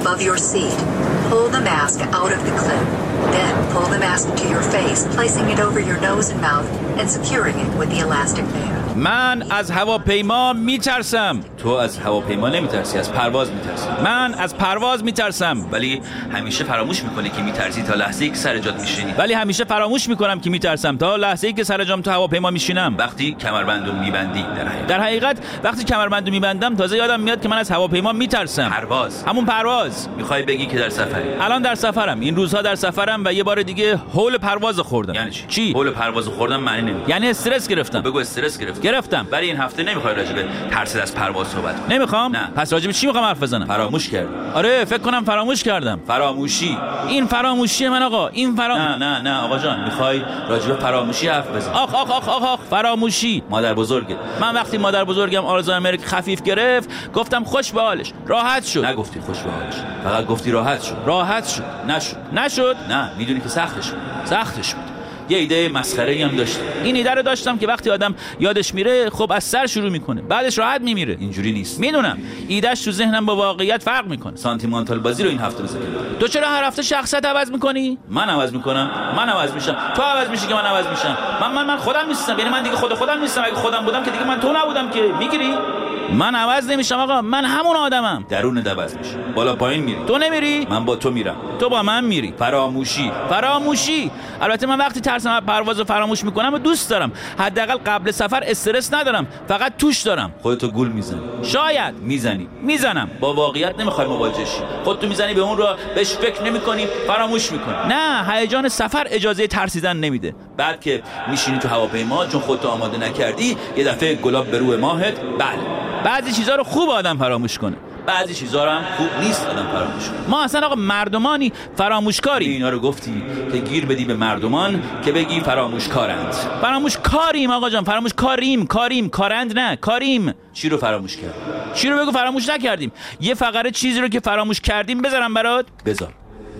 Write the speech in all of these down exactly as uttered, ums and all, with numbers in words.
above your seat. Pull the mask out of the clip. Then pull the mask to your face, placing it over your nose and mouth and securing it with the elastic band. من از هواپیما میترسم. تو از هواپیما نمیترسی، از پرواز میترسی. من از پرواز میترسم. ولی همیشه فراموش میکنی که میترسی تا لحظه‌ای که سر جات میشینی. ولی همیشه فراموش میکنم که میترسم تا لحظه‌ای که سر جام تو هواپیما میشینم. وقتی کمربندو میبندی در حقیقت. در حقیقت وقتی کمربندو میبندم تازه یادم میاد که من از هواپیما میترسم. پرواز. همون پرواز. میخوای بگی که در سفری. الان در سفرم. این روزها در سفرم و یه بار دیگه هول پرواز خوردم. یعنی چی؟ چی؟ هول پرواز خوردم معنی نمیده. یعنی استرس گرفتم. بگو استرس گرفتم. گرفتم. ولی این هفته نمیخوای راجع به ترس از پرواز صحبت کنی. نمیخوام. نه. پس راجع به چی میخوام حرف بزنم؟ فراموش کردی. آره فکر کنم فراموش کردم. فراموشی. این فراموشی من آقا. این فرام نه نه نه آقا جان، میخوای راجع به فراموشی حرف بزنی. آخ آخ آخ آخ, آخ. فراموشی. مادر بزرگت. من وقتی مادر بزرگم آلزایمر خفیف گرفت گفتم خوش به حالش، راحت شد. نگفتی خوش به حالش، فقط گفتی راحت شد. راحت شد. نشد. نشد. نه، میدونی که سختش بود. سختش بود. یه ایده مسخره‌ای هم داشتم. این ایده رو داشتم که وقتی آدم یادش میره خب از سر شروع میکنه، بعدش راحت میمیره. اینجوری نیست. میدونم ایدهش تو ذهنم با واقعیت فرق میکنه. سانتیمانتال بازی رو این هفته بذار. تو چرا هر هفته شخصیت عوض میکنی؟ من عوض میکنم. من عوض میشم. تو عوض میشی که من عوض میشم. من من من خودم نیستم. یعنی من دیگه خود خودم نیستم. اگه خودم بودم که دیگه من تو نبودم که. میگیری؟ من عوض نمیشم آقا، من همون آدمم. درونت عوض میشه. بالا پایین میری. تو نمیری؟ من با تو میرم. تو با من میری. فراموشی. فراموشی. البته من وقتی ترسم از پروازو فراموش میکنم و دوست دارم. حداقل قبل سفر استرس ندارم، فقط توش دارم. خودتو گول میزنی. شاید میزنی. میزنم. با واقعیت نمیخوای مواجه شی. خودتو میزنی به اون رو، بهش فکر نمیکنی، فراموش میکنی. نه، هیجان سفر اجازه ترسیدن نمیده. بعد که میشینی تو هواپیما چون خودتو آماده نکردی، یه دفعه گلاب به روی ماهت. بله. بعضی چیزا رو خوب آدم فراموش کنه. بعضی چیزا رو هم خوب نیست آدم فراموش کنه. ما اصلا آقا مردمانی فراموشکاری. اینا رو گفتی که گیر بدی به مردمان که بگی فراموشکارند. فراموشکاریم آقا جان، فراموشکاریم، کاریم، کارند نه، کاریم. چی رو فراموش کردیم؟ چی رو بگو فراموش نکردیم. یه فقره چیزی رو که فراموش کردیم بذارم برات. بذار.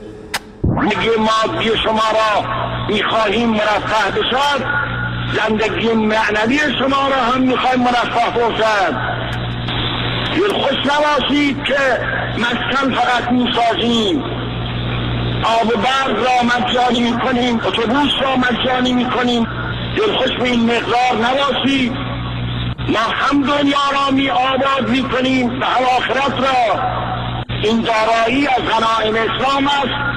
زندگی مادی شما را میخواهیم مرفه بشد، زندگی معنوی شما را هم میخواهیم مرفه باشد. دلخوش نباشید که مسکن فقط میسازیم، آب و برق را مجانی میکنیم، اتوبوس را مجانی میکنیم. دلخوش به این مقدار نباشید. ما هم دنیا را می آباد میکنیم و هم آخرت را. این دارایی از غنایم اسلام است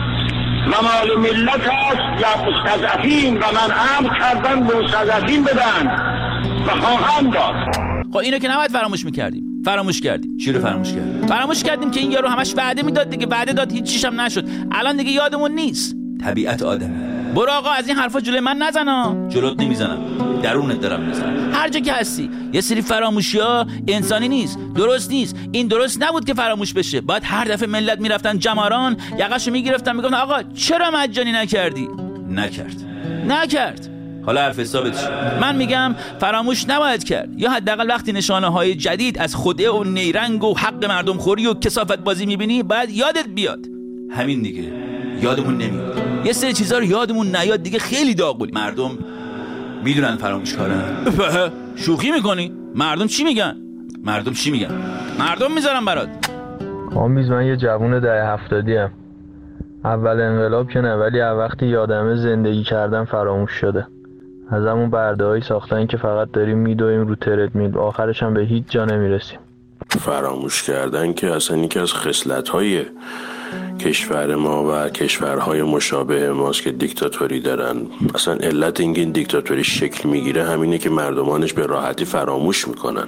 و مال ملت است یا مستضعفین، و من امر کردن به مستضعفین بدن و خواهم داد. خب اینو که نباید فراموش میکردیم. فراموش کردیم. چی رو فراموش کردیم؟ فراموش کردیم که این یارو همش وعده میداد دیگه، وعده داد هیچ چیش هم نشد. الان دیگه یادمون نیست. طبیعت آدمی. برو آقا از این حرفا جلوی من نزنا. جلوت نمیزنم، درونت دارم میزنم. هر جا که هستی یه سری فراموشی‌ها انسانی نیست، درست نیست. این درست نبود که فراموش بشه. بعد هر دفعه ملت میرفتن جماران یقه‌شو میگرفتن میگفتن آقا چرا مجانی نکردی؟ نکرد. نکرد. حالا حرف حسابت چی؟ من میگم فراموش نباید کرد، یا حداقل وقتی نشانه‌های جدید از خدعه و نیرنگ و حق مردم خوری و کثافت بازی میبینی باید یادت بیاد. همین دیگه، یادمون نمیاد. یه سری چیزا رو یادمون نیاد دیگه خیلی داغونی. مردم میدونن فراموشکارن. شوخی میکنی؟ مردم چی میگن؟ مردم چی میگن؟ مردم میذارم برات. کامبیز من یه جوون ده هفتادی ام. اول انقلاب که نه، ولی وقتی یادمه زندگی کردن فراموش شده. از همون برده‌هایی ساختن که فقط داریم میدویم رو تردمیل، آخرش هم به هیچ جا نمیرسیم. فراموش کردن که اصلا یکی از خصلت‌های کشور ما و کشورهای مشابه ماست که دیکتاتوری دارن. اصلا علت اینکه این دیکتاتوری شکل میگیره همینه که مردمانش به راحتی فراموش میکنن.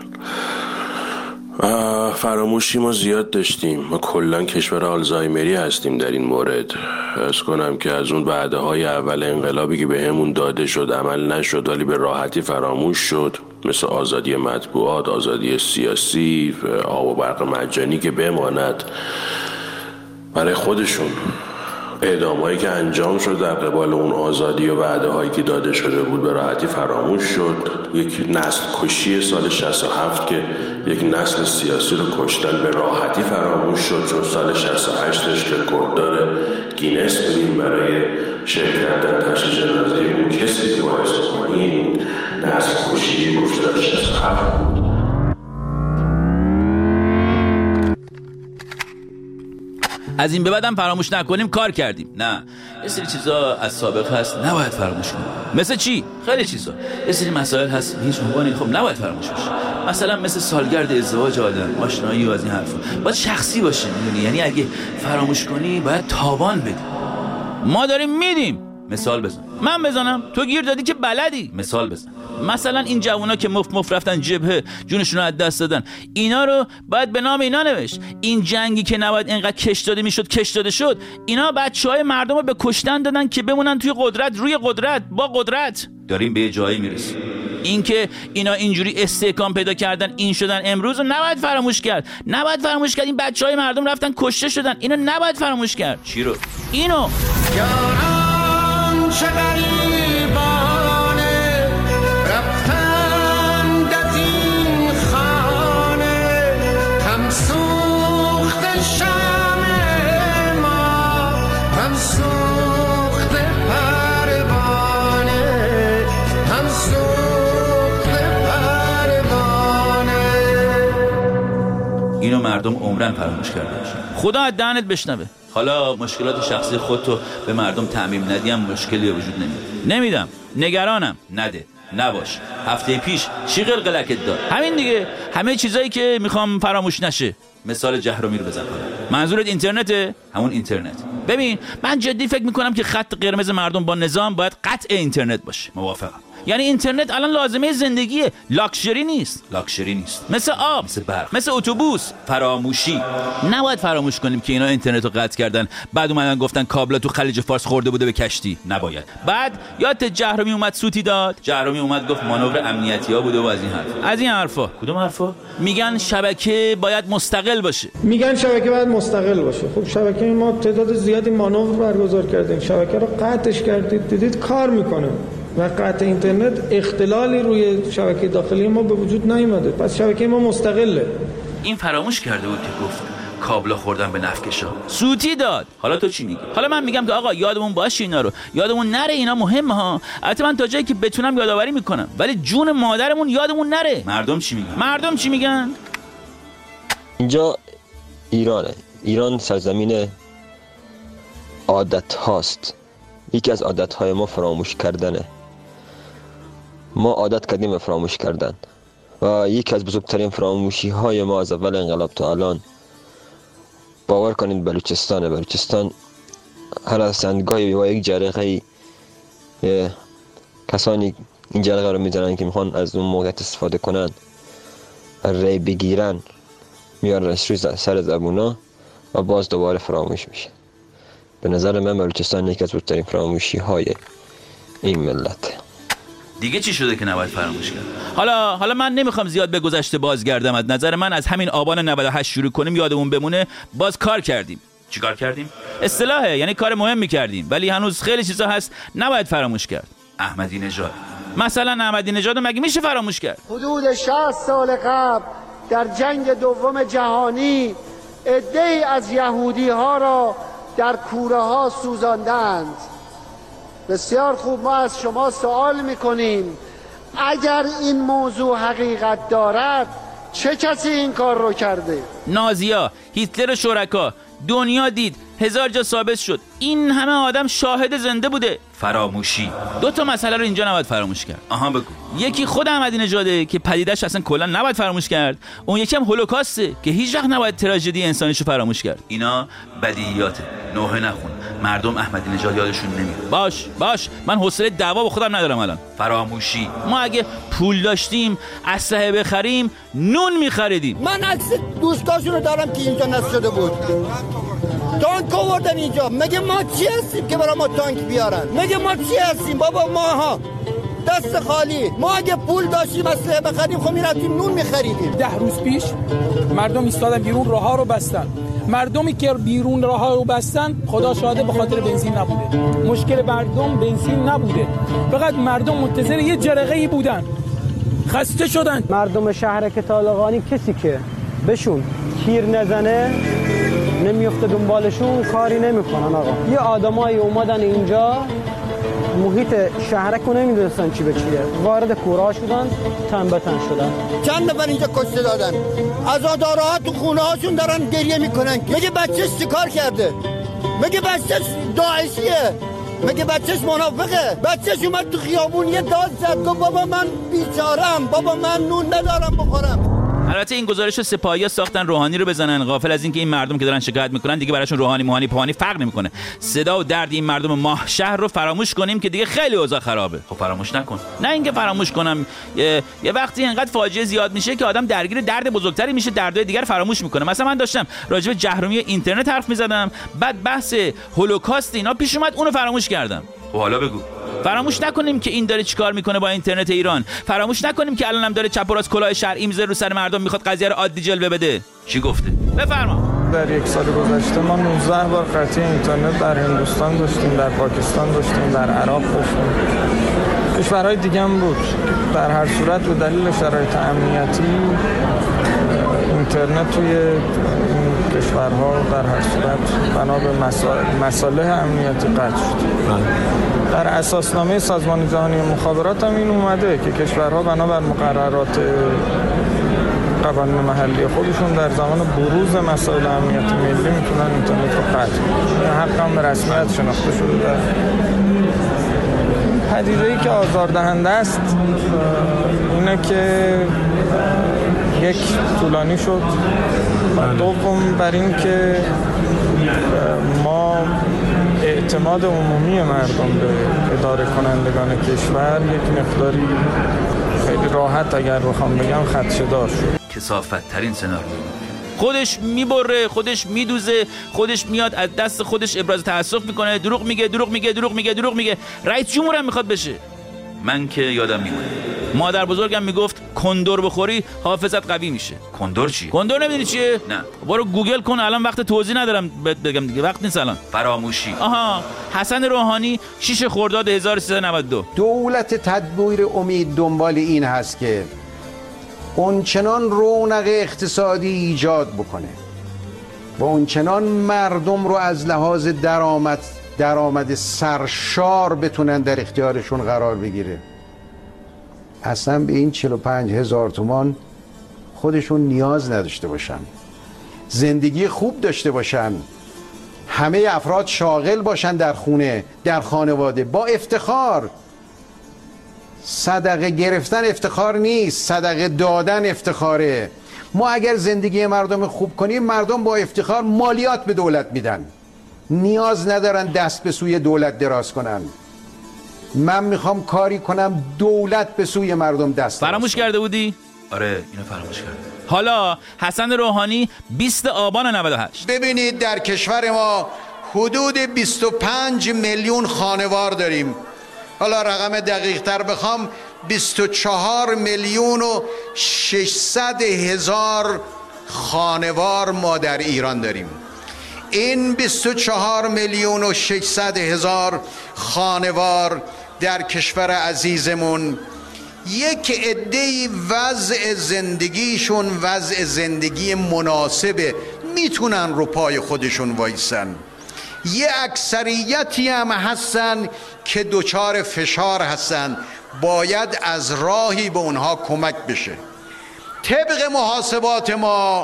فراموشی ما زیاد داشتیم. ما کلان کشور آلزایمری هستیم در این مورد. از کنم که از اون وعده های اول انقلابی که به همون داده شد عمل نشد ولی به راحتی فراموش شد، مثل آزادی مطبوعات، آزادی سیاسی، آب و برق مجانی که بماند برای خودشون. اعدام‌هایی که انجام شد در قبال اون آزادی و وعده‌هایی که داده شده بود به راحتی فراموش شد. یک نسل کشی سال شصت و هفت که یک نسل سیاسی رو کشتن به راحتی فراموش شد، چون سال شصت و هشتش رکورددار گینس بودیم برای شرکت در تشییع جنازه اون کسی که باعث این نسل کشی گفتار شصت و هفت بود. از این به بعدم فراموش نکنیم کار کردیم. نه، یه سری چیزا از سابق هست نباید فراموش کنیم. مثل چی؟ خیلی چیزا. یه سری مسائل هست هیچ عنوانی خب نباید فراموش بشه. مثلا مثل سالگرد ازدواج آدم، آشنایی و از این حرفا. باید شخصی باشه، میدونی؟ یعنی اگه فراموش کنی باید تاوان بدی. ما داریم میدیم. مثال بزن. من بزنم؟ تو گیر دادی که بلدی. مثال بزن. مثلا این جوونا که مفت مفت رفتن جبهه، جونشون رو از دست دادن، اینا رو باید به نام اینا نوشت. این جنگی که نباید اینقدر کش داده میشد کش داده شد. اینا بچهای مردم رو به کشتن دادن که بمونن توی قدرت، روی قدرت، با قدرت. داریم به یه جایی میرسیم. این که اینا اینجوری استحکام پیدا کردن، این شدن امروز رو نباید فراموش کرد. نباید فراموش کرد این بچهای مردم رفتن کشته شدن. اینو نباید فراموش کرد. چی رو؟ اینو. چه غریبانه رفتند از این خانه، هم سوخت شمع ما، هم سوخت پروانه، هم سوخت پروانه. اینو مردم عمرن فراموش کرده باشن. خدا از دهنت بشنوه. حالا مشکلات شخصی خودتو به مردم تعمیم ندیم مشکلی وجود نمیاد. نمیدم، نگرانم، نده، نباش. هفته پیش چی قلقلکت داد؟ همین دیگه، همه چیزایی که میخوام فراموش نشه. مثال جهرومی رو بزن. منظورت اینترنته؟ همون اینترنت. ببین، من جدی فکر میکنم که خط قرمز مردم با نظام باید قطع اینترنت باشه. موافقم. یعنی اینترنت الان لازمه زندگیه، لاکچری نیست. لاکچری نیست. مثل آب، مثل برق، مثل اتوبوس. فراموشی. نباید فراموش کنیم که اینا اینترنت رو قطع کردن، بعد اومدن گفتن کابلا تو خلیج فارس خورده بوده به کشتی. نباید. بعد یادت جهرومی اومد سوتی داد؟ جهرومی اومد گفت مانور امنیتی ها بوده و از این حرف. از این حرفا. کدوم حرفا؟ میگن شبکه باید مستقل باشه. میگن شبکه باید مستقل باشه. خب شبکه ما تعداد زیادی مانور برگزار کردیم، شبکه رو قطعش کردید، دیدید کار میکنه. و قطع اینترنت اختلالی روی شبکه داخلی ما به وجود نیامده. پس شبکه ما مستقله. این فراموش کرده بود که گفت کابلا خوردن به نفکشا. سوتی داد. حالا تو چی میگی؟ حالا من میگم که آقا یادمون باشه اینا رو. یادمون نره، اینا مهمه ها. البته من تا جایی که بتونم یادآوری میکنم، ولی جون مادرمون یادمون نره. مردم چی میگن؟ مردم چی میگن؟ اینجا ایرانه. ایران سرزمین عادت هاست. یکی از عادت های ما فراموش کردنه. ما عادت کردیم به فراموش کردن و یکی از بزرگترین فراموشی های ما از اول انقلاب تا الان، باور کنید، بلوچستانه. بلوچستان هر از سندگاهی و یک جرقه کسانی این جرقه رو میزنن که میخوان از اون موقعیت استفاده کنن، ری بگیرن، میارنش روی سر زبونا و باز دوباره فراموش میشه. به نظر من بلوچستان یکی از بزرگترین فراموشی های این ملت. دیگه چی شده که نباید فراموش کرد؟ حالا حالا من نمیخوام زیاد به گذشته بازگردم. از نظر من از همین آبان نود و هشت شروع کنیم، یادمون بمونه باز کار کردیم. چیکار کردیم؟ اصطلاحه، یعنی کار مهمی کردیم، ولی هنوز خیلی چیزا هست نباید فراموش کرد. احمدی نژاد مثلا، احمدی نژاد مگه میشه فراموش کرد؟ حدود شصت سال قبل در جنگ دوم جهانی عده‌ای از یهودی ها را در کوره ها سوزاندند. بسیار خوب، ما از شما سوال میکنیم اگر این موضوع حقیقت دارد چه کسی این کار رو کرده؟ نازیا، هیتلر و شرکا. دنیا دید، هزار جا ثابت شد، این همه آدم شاهد زنده بوده. فراموشی. دو تا مسئله رو اینجا نباید فراموش کرد. آها بگو. یکی خود احمدی نژاده که پدیدش اصلا کلا نباید فراموش کرد. اون یکی هم هولوکاسته که هیچ وقت نباید تراژدی انسانیشو فراموش کرد. اینا بدیهیاته. نوحه نخون. مردم احمدی نژاد یادشون نمیره. باش باش، من حوصله دعوا با خودم ندارم الان. فراموشی. ما اگه پول داشتیم اسلحه بخریم، نون می‌خریدیم. من عکس دوستاشونو دارم که اینجا نصب شده بود. تانک آوردن اینجا. مگه ما چی هستیم که برای ما تانک بیارن؟ مگه ما چی هستیم بابا؟ ماها دست خالی. ما اگه پول داشتیم اسلحه بخریم خب میرفتیم نون میخریدیم. ده روز پیش مردم ایستادن بیرون، راه ها رو بستن. مردمی که بیرون راه ها رو بستن خدا شاهده به خاطر بنزین نبوده. مشکل مردم بنزین نبوده، فقط مردم منتظر یه جرقه ای بودن، خسته شدن. مردم شهرک طالقانی کسی که بهشون تیر نزنه نمیفته دنبالشون، کاری نمیکنن. آقا یه آدمایی اومدن اینجا محیط شهرک رو نمیدونستن چی به چیه، وارد کوره شدن، تن به تن شدن. چند نفر اینجا کشته دادن، عزاداره ها تو خونه هاشون دارن گریه میکنن. میگه بچهش چیکار کرده؟ میگه بچهش داعشیه، میگه بچهش منافقه. بچهش اومد تو خیابون یه داد زد، گفت بابا من بیچارم، بابا من نون ندارم بخورم. البته این گزارش رو سپاهی‌ها ساختن روحانی رو بزنن، غافل از اینکه این مردم که دارن شکایت میکنن دیگه براشون روحانی موهانی پوهانی فرق نمیکنه. صدا و درد این مردم ماه شهر رو فراموش کنیم که دیگه خیلی اوضاع خرابه. خب فراموش نکن. نه اینکه فراموش کنم، یه, یه وقتی اینقدر فاجعه زیاد میشه که آدم درگیر درد بزرگتری میشه، دردهای دیگر فراموش میکنه. مثلا من داشتم راجع به جهرومی اینترنت حرف میزدم، بعد بحث هولوکاست اینا پیش اومد، اونو فراموش کردم. خب حالا بگو. فراموش نکنیم که این داره چیکار میکنه با اینترنت ایران. فراموش نکنیم که الانم داره چپ و راست کلاه شرعی میذاره رو سر مردم، میخواد قضیه رو عادی جلوه بده. چی گفته؟ بفرما. در یک سال گذشته ما نوزده بار قطعی اینترنت در هندوستان داشتیم، در پاکستان داشتیم، در عراق داشتیم، کشورهای دیگه هم بود. در هر صورت به دلیل شرایط امنیتی اینترنت توی این کشورها در هر صورت بنا به مصالح امنیتی قطع شد. در اساسنامه سازمان جهانی مخابرات هم این اومده که کشورها بنا بر مقررات قوانین محلی خودشون در زمان بروز مسائل امنیتی ملی میتونن اینترنت رو قطع کنن. حق هم به رسمیت شناخته شده. در پدیده‌ای که آزاردهنده است اینه که یک طولانی شد و دوم بر این که ما اعتماد عمومی مردم به اداره کنندگان کشور یک مقداری خیلی راحت اگر بخوام بگم خدشه‌دار شد. کثافت ترین سناریو. خودش میبره، خودش میدوزه، خودش میاد از دست خودش ابراز تأسف میکنه، دروغ میگه، دروغ میگه، دروغ میگه، دروغ میگه. رئیس جمهور هم میخواد بشه. من که یادم میمونه مادر بزرگم میگفت کندر بخوری حافظت قوی میشه. کندر چی؟ کندر نمیدونی چیه؟ نه. برو گوگل کن، الان وقت توضیح ندارم بگم دیگه، وقت نیست الان. فراموشی. آها، حسن روحانی شش خرداد هزار و سیصد و نود و دو. دولت تدبیر امید دنبال این هست که اونچنان رونق اقتصادی ایجاد بکنه و اونچنان مردم رو از لحاظ درآمد درآمد سرشار بتونن در اختیارشون قرار بگیره. اصلا به این چهل و پنج هزار تومان خودشون نیاز نداشته باشن، زندگی خوب داشته باشن، همه افراد شاغل باشن در خونه، در خانواده، با افتخار. صدقه گرفتن افتخار نیست، صدقه دادن افتخاره. ما اگر زندگی مردم خوب کنیم، مردم با افتخار مالیات به دولت میدن، نیاز ندارن دست به سوی دولت دراز کنن. من میخوام کاری کنم دولت به سوی مردم دست فراموش کرده بودی؟ آره اینو فراموش کردم. حالا حسن روحانی بیست آبان نود و هشت. ببینید در کشور ما حدود بیست و پنج میلیون خانوار داریم. حالا رقم دقیق تر بخوام بیست و چهار میلیون و ششصد هزار خانوار ما در ایران داریم. این بیست و چهار میلیون و ششصد هزار خانوار در کشور عزیزمون یک عده‌ای وضع زندگیشون وضع زندگی مناسبه، میتونن رو پای خودشون وایسن. یه اکثریتی هم هستن که دچار فشار هستن، باید از راهی به اونها کمک بشه. طبق محاسبات ما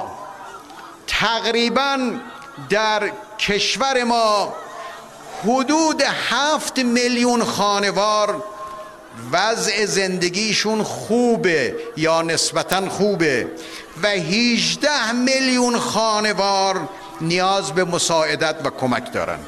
تقریباً در کشور ما حدود هفت میلیون خانوار وضع زندگیشون خوبه یا نسبتاً خوبه و هجده میلیون خانوار نیاز به مساعدت و کمک دارن.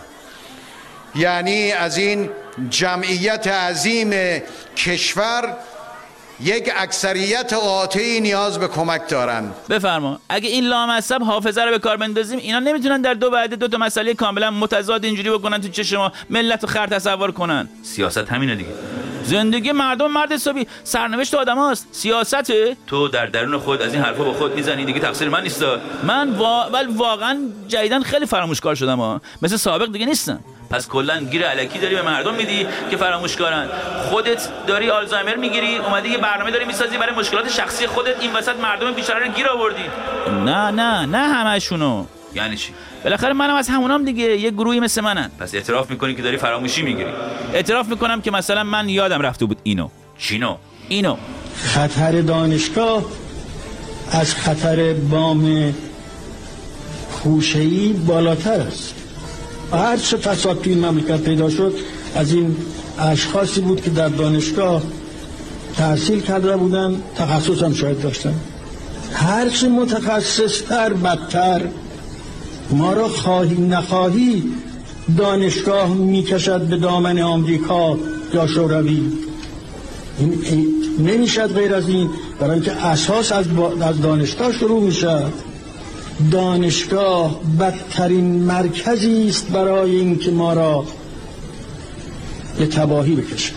یعنی از این جمعیت عظیم کشور یک اکثریت قاطعی نیاز به کمک دارن. بفرما. اگه این لامصب حافظه رو به کار بندازیم، اینا نمیتونن در دو وعده دو تا مسئله کاملا متضاد اینجوری بکنن تو چشم ما ملت رو خر تصور کنن. سیاست همینه دیگه. زندگی مردم مرد حسابی سرنوشت آدماست. سیاسته. تو در درون خود از این حرفا با خود میزنی دیگه، تقصیر من نیست. من وا... ولی واقعا جدیدن خیلی فراموشکار شدم ها. مثل سابق دیگه نیستم. پس کلا گیر الکی داری به مردم میدی که فراموشکارن. خودت داری آلزایمر میگیری، اومدی یه برنامه داری میسازی برای مشکلات شخصی خودت، این وسط مردم بیچاره رو گیر آوردی. نه نه نه همشونو. یعنی چی؟ بالاخره منم از همونام دیگه، یه گروهی مثل منن. پس اعتراف میکنی که داری فراموشی میگیری. اعتراف میکنم که مثلا من یادم رفته بود اینو. چینو؟ اینو. خطر دانشگاه از خطر بام خوشه‌ای بالاتر است. هر چه فساد توی این مملکت پیدا شد از این اشخاصی بود که در دانشگاه تحصیل کرده بودن، تخصص هم شاید داشتن. هر چه متخصص‌تر بدتر. ما را خواهی نخواهی دانشگاه میکشد به دامن آمریکا یا شوروی. این, این نمیشد غیر از این، برای اینکه اساس از, از دانشگاه شروع میشد. دانشگاه بدترین مرکزی است برای اینکه ما را به تباهی بکشد.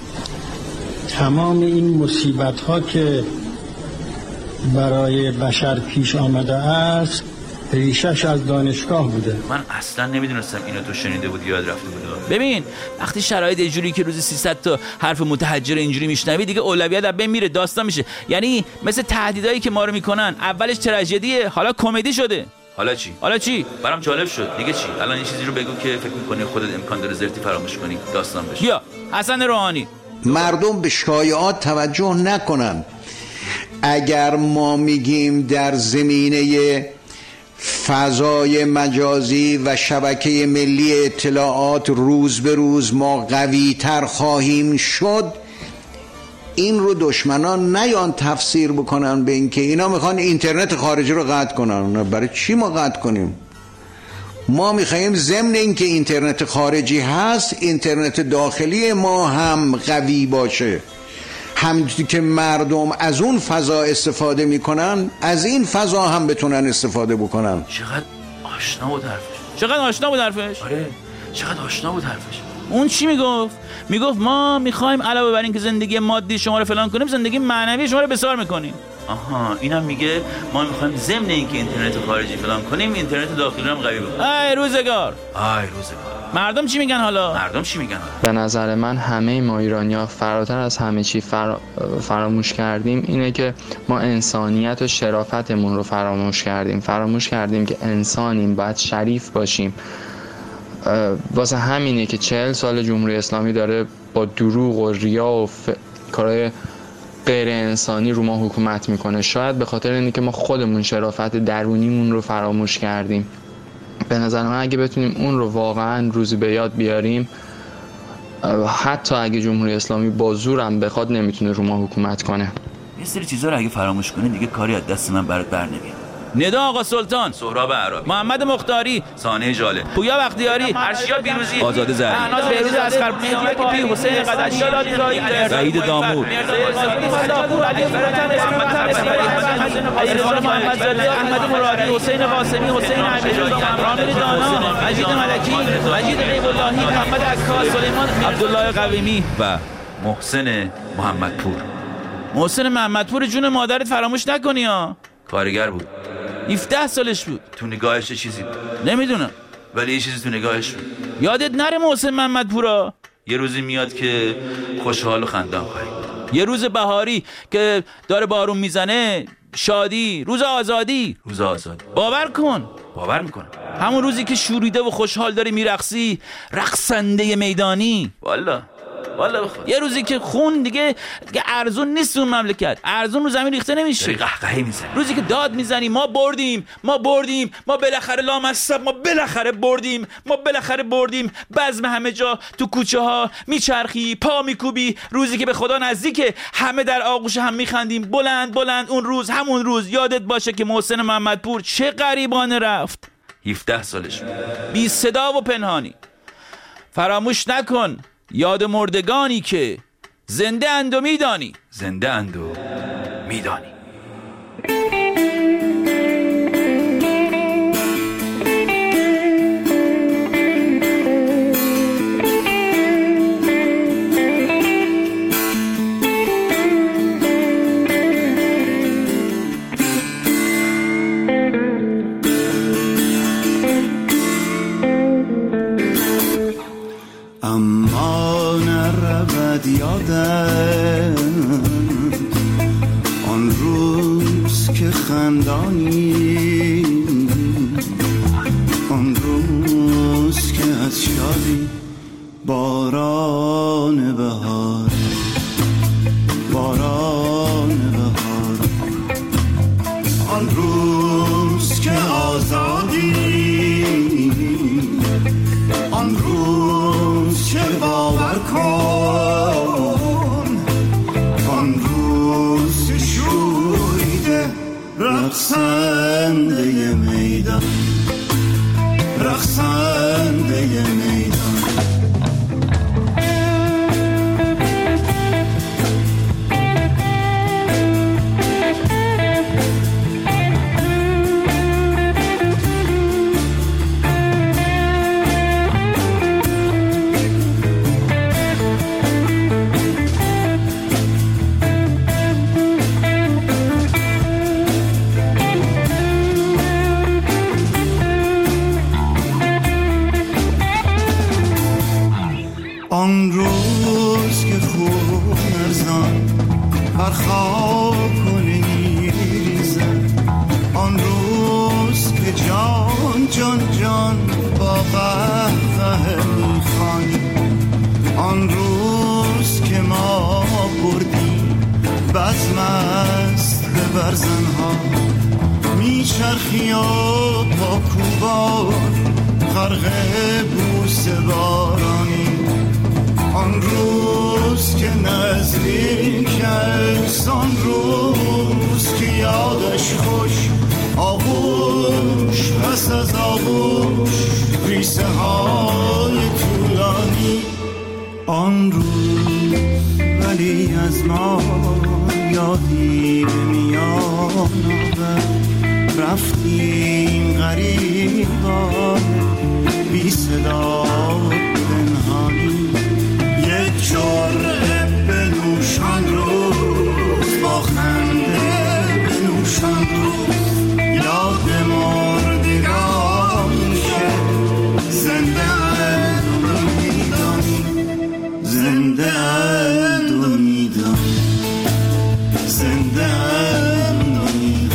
تمام این مصیبت ها که برای بشر پیش آمده است ریشش از دانشگاه بوده. من اصلا نمیدونستم اینو تو شنیده بود یاد رفته بود. ببین وقتی شرایط اینجوری که روزی سیصد تا حرف متحجر اینجوری میشنوی دیگه اولویت از بین میره، داستان میشه. یعنی مثل تهدیدایی که ما رو میکنن، اولش تراژدیه حالا کمدی شده. حالا چی؟ حالا چی؟ برام جالب شد. دیگه چی؟ الان این چیزی رو بگو که فکر می‌کنی خودت امکان داره زرتی فراموش کنی داستان بشه. یا حسن روحانی، مردم به شایعات توجه نکنن. اگر ما میگیم در زمینه فضای مجازی و شبکه ملی اطلاعات روز به روز ما قوی تر خواهیم شد، این رو دشمنان نیان تفسیر بکنن به این که اینا میخوان اینترنت خارجی رو قطع کنن. برای چی ما قطع کنیم؟ ما میخواییم ضمن این که اینترنت خارجی هست اینترنت داخلی ما هم قوی باشه. همونطوری که مردم از اون فضا استفاده میکنن از این فضا هم بتونن استفاده بکنن. چقدر آشنا بود حرفش. چقدر آشنا بود حرفش. آره چقدر آشنا بود حرفش. اون چی میگفت؟ میگفت ما میخوایم علاوه بر این که زندگی مادی شما رو فلان کنیم، زندگی معنوی شما رو بسار میکنیم. آها اینم میگه ما میخوایم ضمن اینکه اینترنت خارجی فلان کنیم اینترنت داخلی رو هم قوی بکنیم. ای روزگار، ای روزگار. مردم چی میگن حالا؟ مردم چی میگن حالا؟ به نظر من همه ما ایرانی‌ها فراتر از همه چی فرا... فراموش کردیم اینه که ما انسانیت و شرافتمون رو فراموش کردیم. فراموش کردیم که انسانیم، باید شریف باشیم. واسه همینه که چهل سال جمهوری اسلامی داره با دروغ و ریا و ف... کارهای غیر انسانی رو ما حکومت میکنه. شاید به خاطر اینه که ما خودمون شرافت درونیمون رو فراموش کردیم. به نظر من اگه بتونیم اون رو واقعا روزی به یاد بیاریم، حتی اگه جمهوری اسلامی با زورم بخواد نمیتونه رو ما حکومت کنه. یه سری چیزا رو اگه فراموش کنی دیگه کاری از دست من برات بر نمیاد. ندا آقا سلطان، سهراب عربی، محمد مختاری، سانه جاله، پویا بختیاری، ارشیا بیروزی، آزاده زرعی، احناز بهروز اصغر، مهدی پی، حسین قدشی، سعید دامور، احمد مرادی، حسین قاسمی، حسین امیری، رامین دانا، مجید ملکی، مجید غیب اللهی، محمد عکاس، سلیمان عبدالله قویمی و محسن محمدپور. محسن محمدپور جون مادرت فراموش نکنی ها. کارگر بود، هفده سالش بود. تو نگاهش چیزی بود نمیدونم، ولی یه چیزی تو نگاهش بود. یادت نره محسن محمدپورا. یه روزی میاد که خوشحال و خندان خواهی بود. یه روز بهاری که داره بارون میزنه، شادی، روز آزادی، روز آزادی. باور کن، باور میکنم همون روزی که شوریده و خوشحال داری میرقصی، رقصنده میدانی. والا والا بخواد. یه روزی که خون دیگه دیگه ارزون نیست اون مملکت، ارزون رو زمین ریخته نمیشه، قهقهه میزنی. روزی که داد میزنی ما بردیم، ما بردیم، ما بالاخره لامصب، ما بالاخره بردیم، ما بالاخره بردیم. بزم همه جا، تو کوچه ها میچرخی، پا میکوبی. روزی که به خدا نزدیکه، همه در آغوش هم میخندیم بلند بلند. اون روز، همون روز یادت باشه که محسن محمدپور چه غریبانه رفت. هفده سالش، بی صدا و پنهانی. فراموش نکن یاد مردگانی که زنده اند و میدانی، زنده اند و میدانی. اما نرود یادم آن روز که خندانی شادی باران بهار باران بهار آن روز که آزادی آن روز که باور کن آن روز که شوریده رقصنده میدان رقصنده میدان آن روز که خون ارزان بر خاک میریزد آن روز که جان جان جان با قهقه میخوانی آن روز که ما بردیم بزم است به برزنها میچرخی و با کوبان غرق بوس بارانی آن روز که نزدیک است آن روز که یادش خوش آغوش پس از آغوش ریسه های طولانی آن روز ولی از ما یادی به میان آورد رفتیم غریبان بی صدا پنهانی یک جرعه بنوشان روز با خنده بنوشان روز یاد مردگان که زنده اند و میدانی زنده اند و میدانی زنده اند و میدانی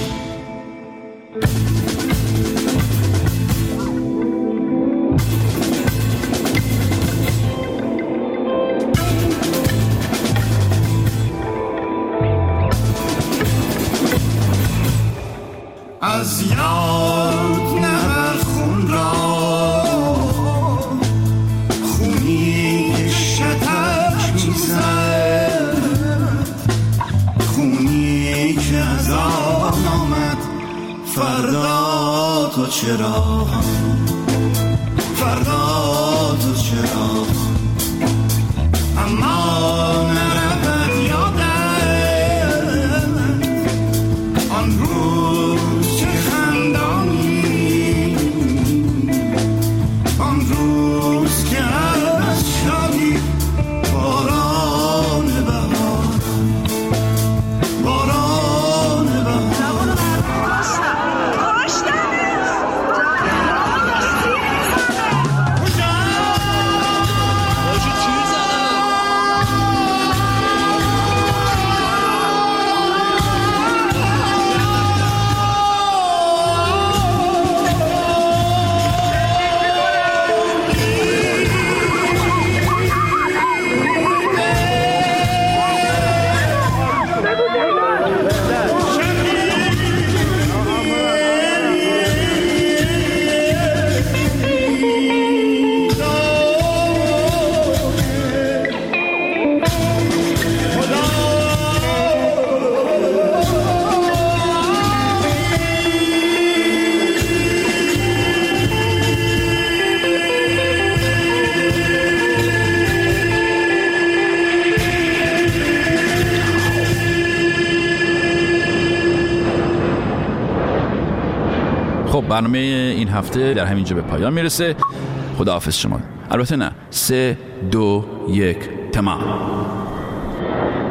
از یاد نبر خون را خونی که شتک میزد خونی که از آن آمد فردا تو چرا فردا تو چرا اما نرود یادت آن روز که خندانی آن روز که از شادی باران بهار باران بهار خب برنامه این هفته در همینجا به پایان میرسه. خداحافظ شما. البته نه، سه دو یک تمام.